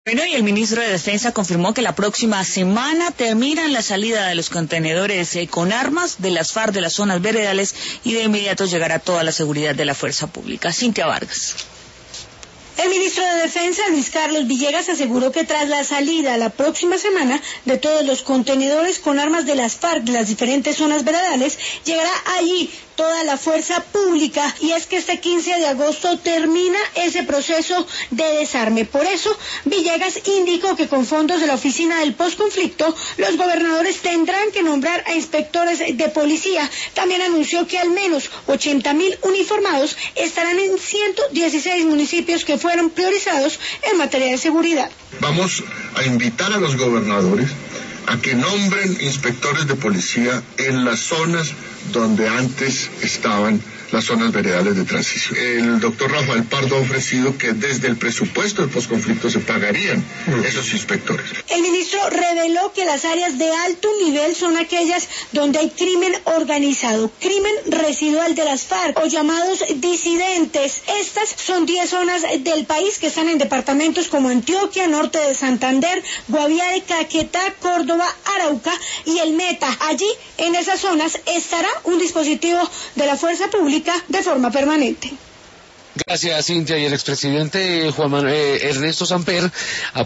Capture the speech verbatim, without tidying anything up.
Bueno, y el ministro de Defensa confirmó que la próxima semana terminan la salida de los contenedores eh, con armas de las FARC de las zonas veredales y de inmediato llegará toda la seguridad de la fuerza pública. Cintia Vargas. El ministro de Defensa, Luis Carlos Villegas, aseguró que tras la salida la próxima semana de todos los contenedores con armas de las FARC de las diferentes zonas veredales, llegará allí toda la fuerza pública, y es que este quince de agosto termina ese proceso de desarme. Por eso, Villegas indicó que con fondos de la oficina del posconflicto, los gobernadores tendrán que nombrar a inspectores de policía. También anunció que al menos ochenta mil uniformados estarán en ciento dieciséis municipios que fueron priorizados en materia de seguridad. Vamos a invitar a los gobernadores a que nombren inspectores de policía en las zonas donde antes estaban las zonas veredales de transición. El doctor Rafael Pardo ha ofrecido que desde el presupuesto del posconflicto se pagarían esos inspectores. El ministro reveló que las áreas de alto nivel son aquellas donde hay crimen organizado, crimen residual de las FARC o llamados disidentes. Estas son diez zonas del país que están en departamentos como Antioquia, norte de Santander, Guaviare, Caquetá, Córdoba, Arauca y el Meta. Allí, en esas zonas, estará un dispositivo de la fuerza pública de forma permanente. Gracias, Cintia. Y el expresidente Juan Manuel, eh, Ernesto Samper